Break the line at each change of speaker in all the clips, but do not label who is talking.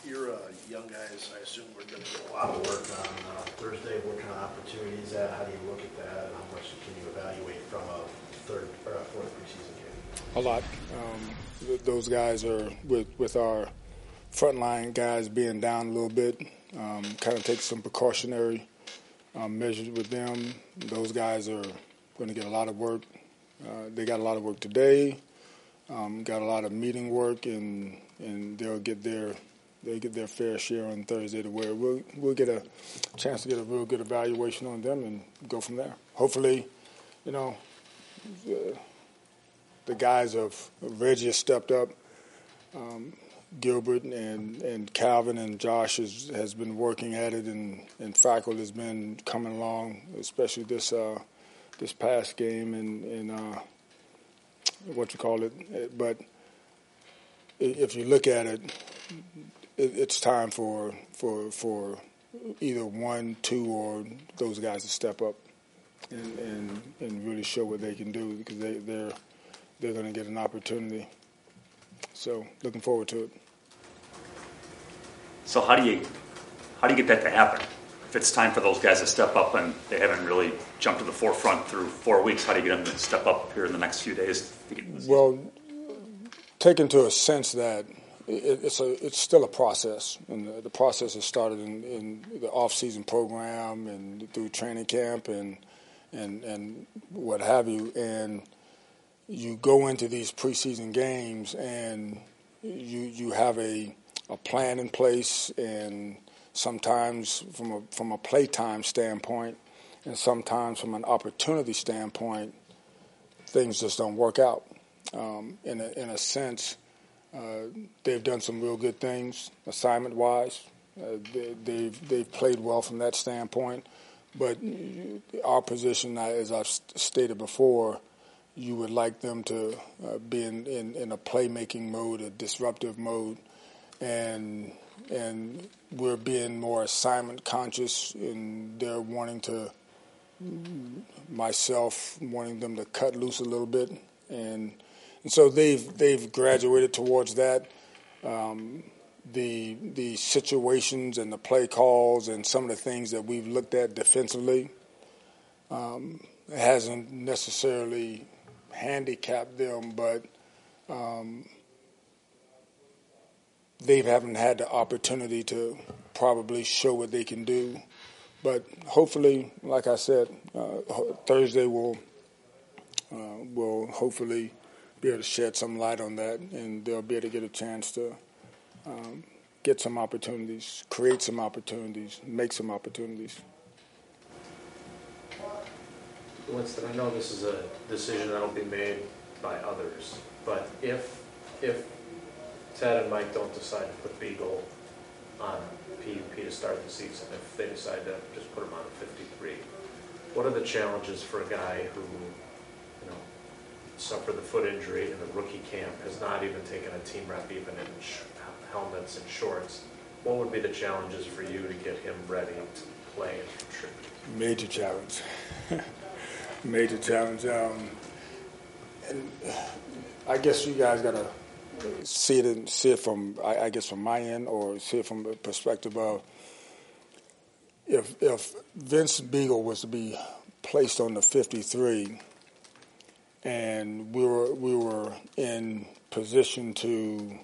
Your young guys, I assume, we're going to get a lot of work on Thursday. What kind of opportunities that? How do you look at that? How much can you evaluate from a third or a fourth preseason game?
A lot. Those guys are with our frontline guys being down a little bit. Kind of take some precautionary measures with them. Those guys are going to get a lot of work. They got a lot of work today. Got a lot of meeting work, and they'll get their fair share on Thursday, to where we'll get a chance to get a real good evaluation on them and go from there. Hopefully, the guys of Reggie has stepped up. Gilbert and Calvin and Josh has been working at it, and Fackrell has been coming along, especially this past game and But if you look at it, it's time for either one, two, or those guys to step up and really show what they can do, because they're going to get an opportunity. So looking forward to it.
So how do you get that to happen? If it's time for those guys to step up and they haven't really jumped to the forefront through 4 weeks, how do you get them to step up here in the next few days?
Well, take into a sense that it's still a process, and the process has started in the off-season program and through training camp and what have you. And you go into these preseason games and you have a plan in place, and sometimes from a playtime standpoint, and sometimes from an opportunity standpoint, things just don't work out. In a sense, they've done some real good things assignment-wise. They've played well from that standpoint. But our position, as I've stated before, you would like them to be in a playmaking mode, a disruptive mode, and we're being more assignment conscious, and they're myself wanting them to cut loose a little bit, and so they've graduated towards that. The situations and the play calls and some of the things that we've looked at defensively hasn't necessarily handicapped them, but they haven't had the opportunity to probably show what they can do. But hopefully, like I said, Thursday will hopefully be able to shed some light on that, and they'll be able to get a chance to get some opportunities, create some opportunities, make some opportunities.
Winston, I know this is a decision that will be made by others, but if Ted and Mike don't decide to put Beagle on PUP to start the season, if they decide to just put him on 53, what are the challenges for a guy who, suffered the foot injury in the rookie camp, has not even taken a team rep even in helmets and shorts? What would be the challenges for you to get him ready to play and contribute?
Major challenge. Major challenge. And I guess you guys got to see it from, I guess, from my end, or see it from the perspective of if Vince Beagle was to be placed on the 53 and we were in position to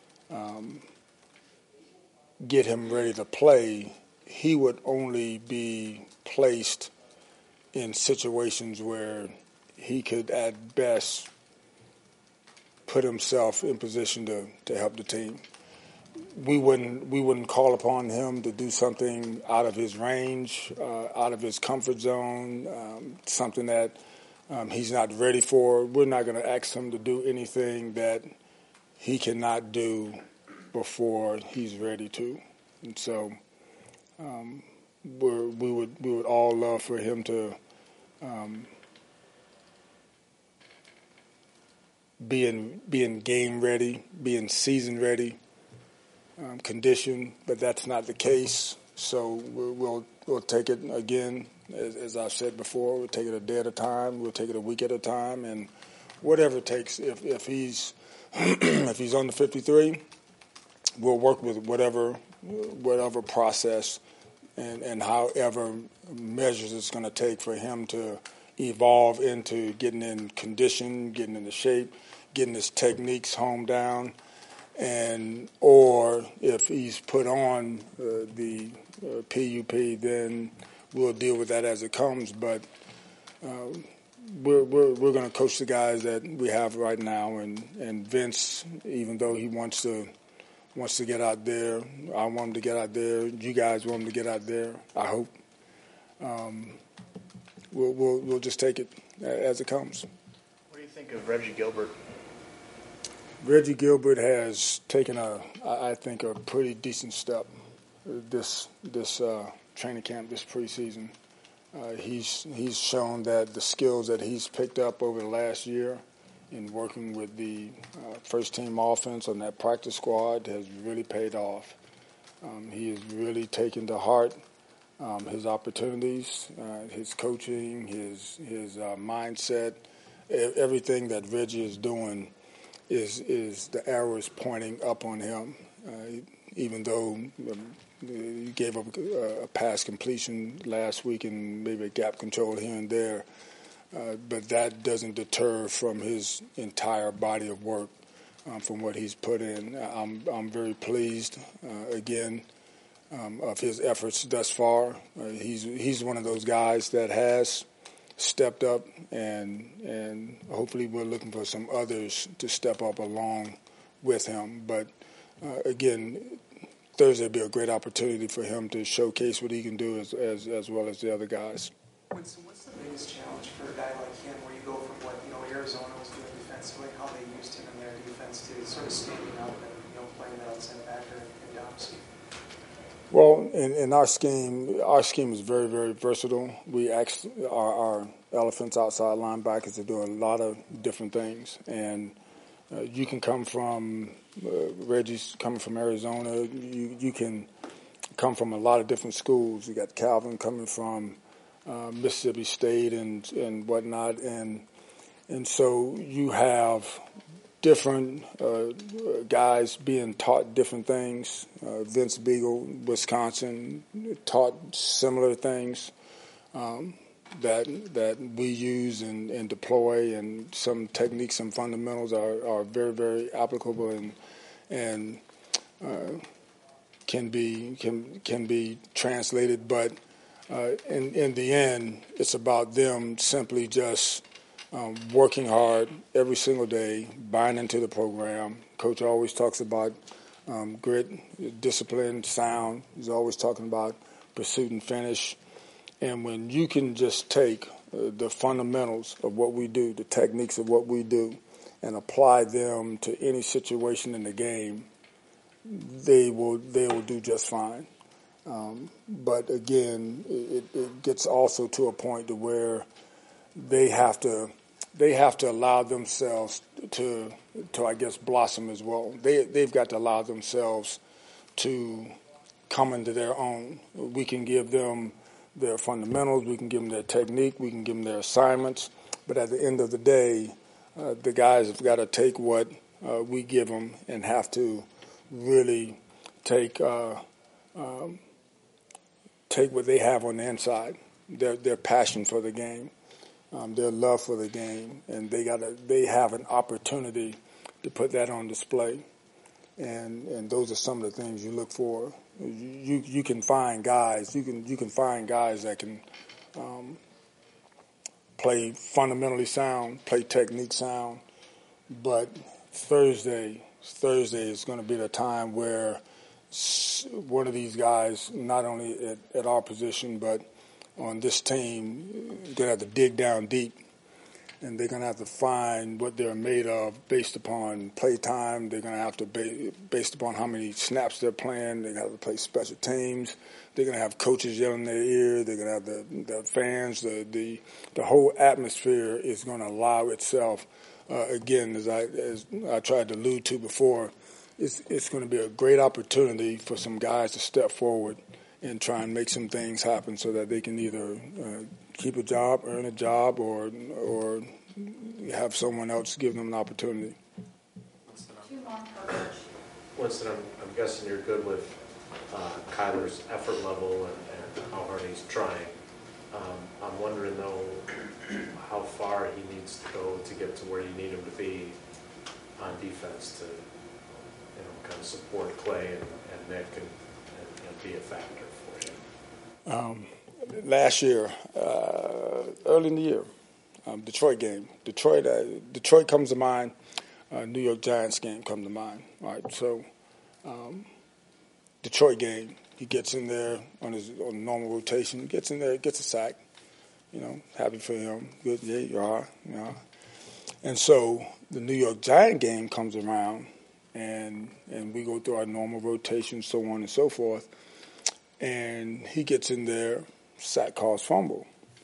get him ready to play, he would only be placed in situations where he could at best put himself in position to help the team. We wouldn't call upon him to do something out of his range, out of his comfort zone, something that he's not ready for. We're not going to ask him to do anything that he cannot do before he's ready to. And so we would all love for him to be in game ready, be in season ready condition, but that's not the case. So we'll take it again, as I've said before. We'll take it a day at a time. We'll take it a week at a time, and whatever it takes. If he's if he's on the 53, we'll work with whatever process and however measures it's going to take for him to evolve into getting in condition, getting into shape, getting his techniques honed down, and or if he's put on the PUP, then we'll deal with that as it comes. But we're going to coach the guys that we have right now, and Vince, even though he wants to get out there, I want him to get out there. You guys want him to get out there. I hope. We'll just take it as it comes.
What do you think of Reggie Gilbert?
Reggie Gilbert has taken I think, a pretty decent step this training camp, this preseason. He's shown that the skills that he's picked up over the last year in working with the first-team offense on that practice squad has really paid off. He has really taken to heart his opportunities, his coaching, his mindset. Everything that Reggie is doing is the arrow is pointing up on him. Even though he gave up a pass completion last week and maybe a gap control here and there, but that doesn't deter from his entire body of work, from what he's put in. I'm very pleased again of his efforts thus far. He's one of those guys that has stepped up, and hopefully we're looking for some others to step up along with him. But again, Thursday will be a great opportunity for him to showcase what he can do as well as the other guys.
What's the biggest challenge for a guy like him, where you go from what Arizona was doing defensively, how they used him in their defense, to sort of standing up and playing that outside backer in Domsky?
Well, in our scheme is very, very versatile. We ask our elephants outside linebackers to do a lot of different things, and you can come from Reggie's coming from Arizona. You can come from a lot of different schools. You got Calvin coming from Mississippi State and whatnot, and so you have different guys being taught different things. Vince Beagle, Wisconsin, taught similar things that we use and deploy, and some techniques and fundamentals are very, very applicable and can be translated. But in the end, it's about them simply just working hard every single day, buying into the program. Coach always talks about grit, discipline, sound. He's always talking about pursuit and finish. And when you can just take the fundamentals of what we do, the techniques of what we do, and apply them to any situation in the game, they will do just fine. But again, it gets also to a point to where they have to allow themselves to I guess blossom as well. They've got to allow themselves to come into their own. We can give them their fundamentals, we can give them their technique, we can give them their assignments, but at the end of the day, the guys have got to take what we give them and have to really take what they have on the inside, their passion for the game, their love for the game, and they have an opportunity to put that on display. And those are some of the things you look for. You can find guys. You can find guys that can play fundamentally sound, play technique sound. But Thursday is going to be the time where one of these guys, not only at our position but on this team, is going to have to dig down deep. And they're going to have to find what they're made of based upon play time. They're going to have to, based upon how many snaps they're playing, they're going to have to play special teams. They're going to have coaches yelling in their ear. They're going to have the fans. The whole atmosphere is going to allow itself, again, as I tried to allude to before, it's going to be a great opportunity for some guys to step forward and try and make some things happen so that they can either keep a job, earn a job, or have someone else give them an opportunity.
Two-month coverage
Winston, I'm guessing you're good with Kyler's effort level and how hard he's trying. I'm wondering, though, how far he needs to go to get to where you need him to be on defense to, kind of support Clay and Nick and be a factor for you.
Last year, early in the year, Detroit game. Detroit comes to mind. New York Giants game comes to mind. All right, so Detroit game, he gets in there on normal rotation. He gets in there, gets a sack. Happy for him. Good, yeah, you are. And so the New York Giant game comes around, and we go through our normal rotation, so on and so forth. And he gets in there, sack, calls, fumble.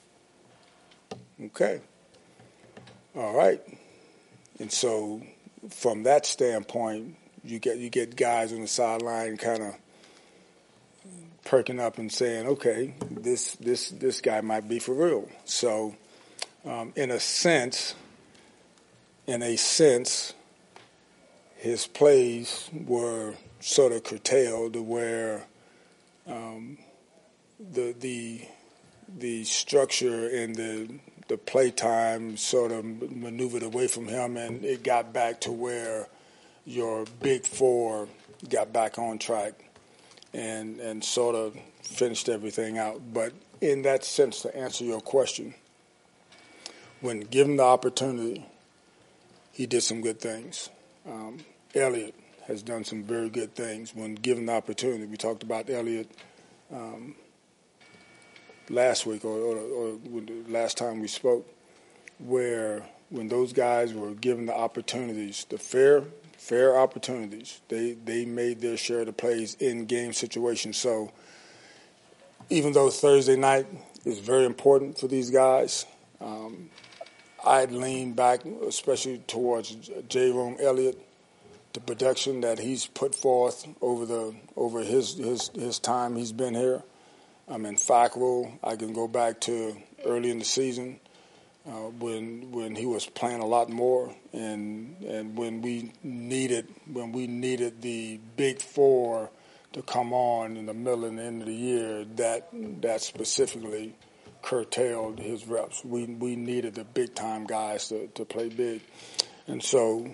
Okay. All right. And so from that standpoint, you get guys on the sideline kind of perking up and saying, okay, this guy might be for real. So in a sense, his plays were sort of curtailed to where the structure and the play time sort of maneuvered away from him, and it got back to where your big four got back on track and sort of finished everything out. But in that sense, to answer your question, when given the opportunity, he did some good things. Elliott has done some very good things when given the opportunity. We talked about Elliott last week or last time we spoke, where when those guys were given the opportunities, the fair opportunities, they made their share of the plays in game situations. So even though Thursday night is very important for these guys, I'd lean back, especially towards Jerome Elliott, the production that he's put forth over his time he's been here. In Fackrell, I can go back to early in the season when he was playing a lot more, and when we needed the big four to come on in the middle and the end of the year, that specifically curtailed his reps. We needed the big time guys to play big, and so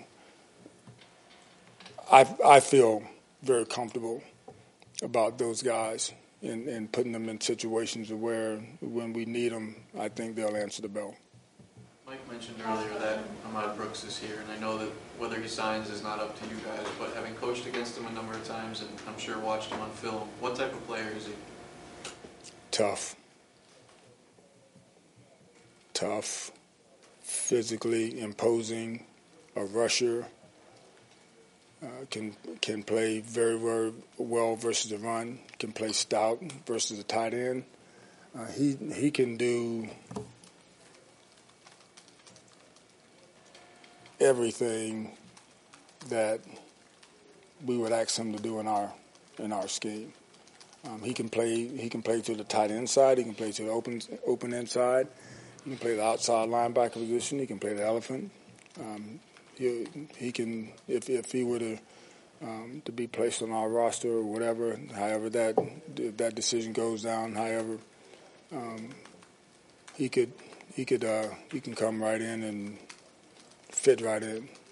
I feel very comfortable about those guys and putting them in situations where when we need them, I think they'll answer the bell.
Mike mentioned earlier that Ahmad Brooks is here, and I know that whether he signs is not up to you guys, but having coached against him a number of times and I'm sure watched him on film, what type of player is he?
Tough, physically imposing, a rusher, can play very, very well versus the run, can play stout versus the tight end. He can do everything that we would ask him to do in our scheme. He can play to the tight end side. He can play to the open end side. He can play the outside linebacker position. He can play the elephant. He can, if he were to be placed on our roster or whatever, however that decision goes down, however, he can come right in and fit right in.